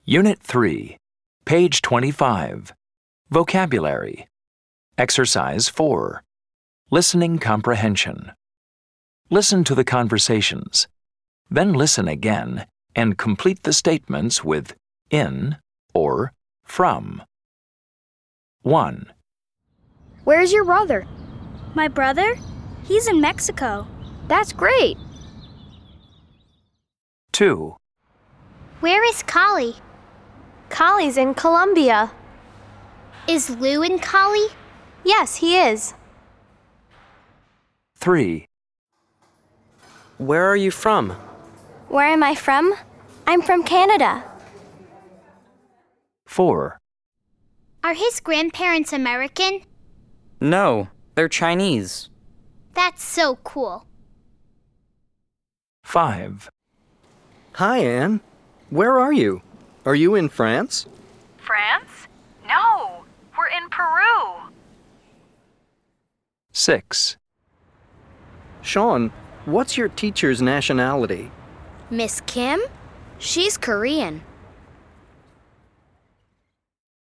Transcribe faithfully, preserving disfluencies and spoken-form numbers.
Unit three, page twenty-five. Vocabulary. Exercise four. Listening comprehension. Listen to the conversations. Then listen again and complete the statements with in or from. one. Where's your brother? My brother? He's in Mexico. That's great. two. Where is Kali? Kali's in Colombia. Is Lou in Kali? Yes, he is. three. Where are you from? Where am I from? I'm from Canada. four. Are his grandparents American? No, they're Chinese. That's so cool. five. Hi, Anne. Where are you? Are you in France? France? No, we're in Peru. six. Sean, what's your teacher's nationality? Miss Kim? She's Korean.